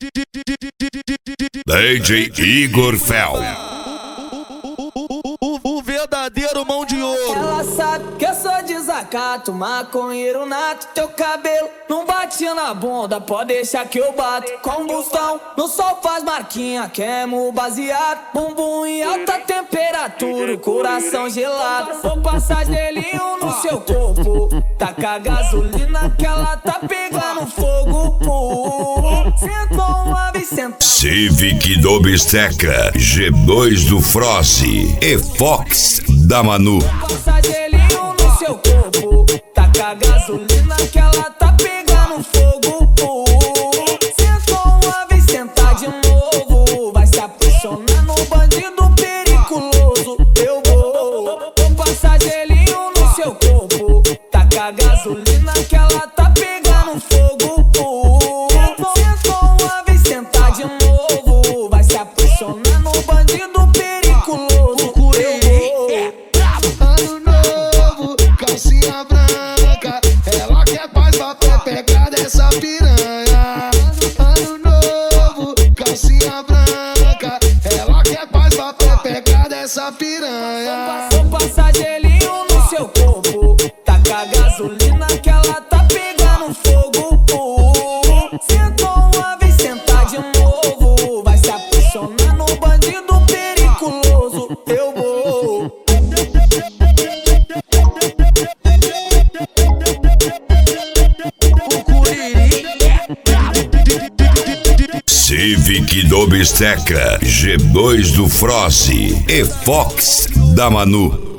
DJ Igor Fel, o verdadeiro mão de ouro. Ela sabe que eu sou desacato, maconheiro nato. Teu cabelo não bate na bunda, pode deixar que eu bato. Combustão, no sol faz marquinha, queimo baseado. Bumbum em alta temperatura, o coração gelado. Vou passar gelinho no seu corpo, taca gasolina que ela tá pegando fogo. Sentou uma vez, sentou. Civic do Bisteca, G2 do Froze e Fox da Manu. Passa gelinho no seu corpo, taca gasolina que ela tá pegando fogo. Sentou uma vez, sentar de novo, vai se apaixonar no bandido periculoso. Eu vou passar gelinho no seu corpo, taca gasolina que ela tá pegando fogo. Sentou uma vez, sentar de novo, vai se apaixonar no bandido periculoso. Ano novo, calcinha branca, ela quer paz pra pegar dessa piranha. Ano novo, calcinha branca, ela quer paz pra pegar dessa piranha. Vou passar gelinho no seu corpo, taca gasolina que ela tá pegando fogo. Sentou uma vez, sentar de novo, vai se apaixonar no bandido periculoso. Eu vou. Civic do Bisteca, G2 do Froze e Fox da Manu.